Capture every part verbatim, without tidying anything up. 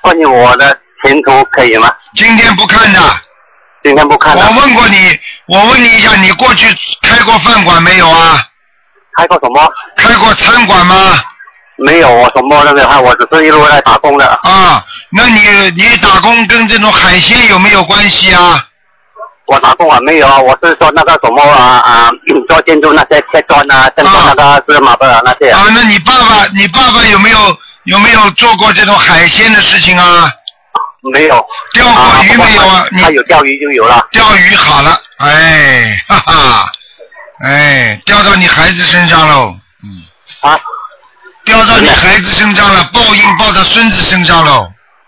关于我的前途可以吗？ 今天不看的。 今天不看的。 我问过你，我问你一下，你过去开过饭馆没有啊？ 开过什么？ 开过餐馆吗？ 没有，我什么都没有，我只是一路在打工的。 啊，那你你打工跟这种海鲜有没有关系啊？ 我打工啊没有啊，我是说那个什么啊啊，做建筑那些切砖啊，像做那个是马的那些。 啊，那你爸爸，你爸爸有没有有没有做过这种海鲜的事情啊？ 没有。 钓过鱼没有啊？ 他有钓鱼就有了。 钓鱼好了，哎，哈哈，哎，钓到你孩子身上喽，嗯。 啊。 掉到你孩子身上了，报应报到孙子身上喽。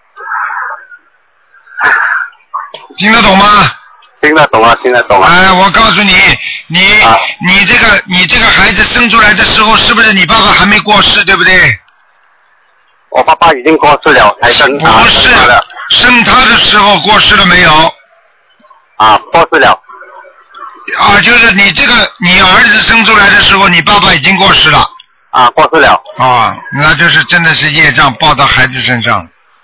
听得懂吗？ 听得懂啊，听得懂啊。 哎，我告诉你，你、啊、你这个你这个孩子生出来的时候，是不是你爸爸还没过世，对不对？ 我爸爸已经过世了，才生他。 不是，生他的时候过世了没有？ 啊，过世了。 啊，就是你这个你儿子生出来的时候，你爸爸已经过世了。 啊，过世了。 啊，那就是真的是业障报到孩子身上，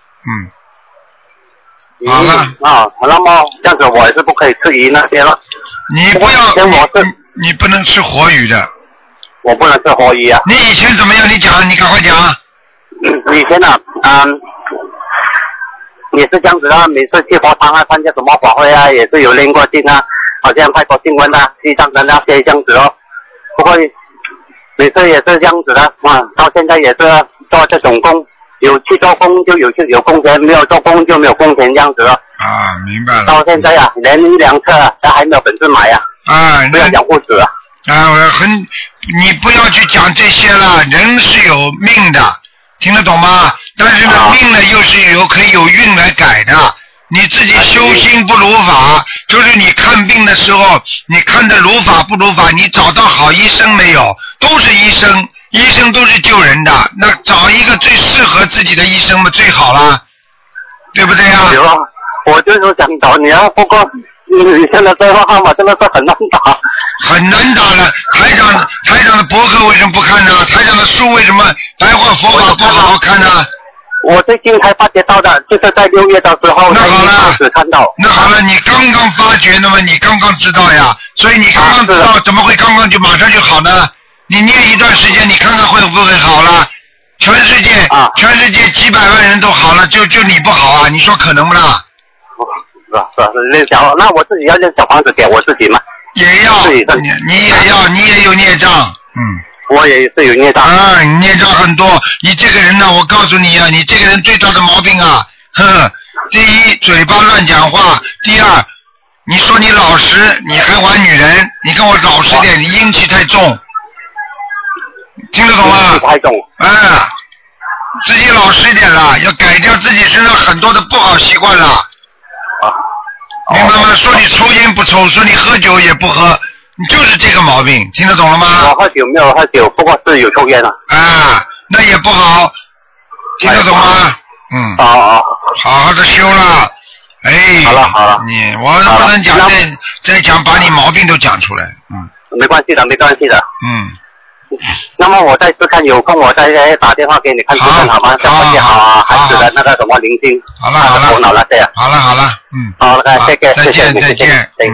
嗯。好了。 啊，那么这样子我也是不可以吃鱼那些了。 你不要，你你不能吃活鱼的。 我不能吃活鱼啊。 你以前怎么样？你讲，你赶快讲。 以前啊，嗯，也是这样子的，每次去佛堂啊，参加什么法会啊，也是有练过经啊，好像拍过新闻啊，西藏的那些这样子哦。不过。每次也是这样子的啊，到现在也是做这种工，有去做工就有去有工钱，没有做工就没有工钱这样子了。 啊，明白了。 到现在啊，连一辆车他还没有本事买啊。 啊， 不要讲护士啊。 啊，我很，你不要去讲这些了，人是有命的，听得懂吗？但是呢，啊、命呢又是有可以有运来改的。你自己修心不如法，就是你看病的时候，你看的如法不如法，你找到好医生没有？都是医生，医生都是救人的，那找一个最适合自己的医生嘛最好啦，对不对啊？ 有啊，我就是想找你啊，不过你现在电话号码真的是很难打。 很难打了，台长台长的博客为什么不看呢？台长的书为什么白话佛法不好好看呢？ 我最近才发觉到的，就是在六月的时候， 那好了， 只看到。 那好了，你刚刚发觉，那么你刚刚知道呀，所以你刚刚知道，啊、怎么会刚刚就马上就好呢？你念一段时间，你看看会不会好了？全世界，啊、全世界几百万人都好了，就就你不好啊？你说可能不啦？ 是啊是啊，那小，那我自己要念小房子给我自己吗？ 也要，你你也要，你也有孽障，嗯。 我也是有孽障啊，你孽障很多。你这个人呢，我告诉你啊，你这个人最大的毛病啊，哼，第一嘴巴乱讲话，第二，你说你老实，你还玩女人，你跟我老实点，你阴气太重，听得懂吗？ 太重。 哎，自己老实一点了，要改掉自己身上很多的不好习惯了。 啊。 明白吗？说你抽烟不抽，说你喝酒也不喝。你就是这个毛病，听得懂了吗？ 我喝酒没有喝酒，不过是有抽烟了。 啊，那也不好，听得懂吗？嗯。 好好。 好好的修了，哎。 好了好了。 你我不能讲再再讲把你毛病都讲出来，嗯。 没关系的，没关系的。 嗯。 那么我再次看有空，我再打电话给你看看好吗？好好好啊，孩子的那个什么灵性， 好了好了， 头脑那些。 好了好了，嗯。 好了，谢谢， 再见再见。